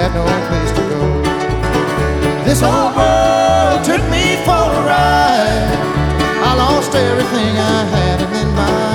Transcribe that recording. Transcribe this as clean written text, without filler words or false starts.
had no place to go. This old world took me for a ride. I lost everything I had, and then my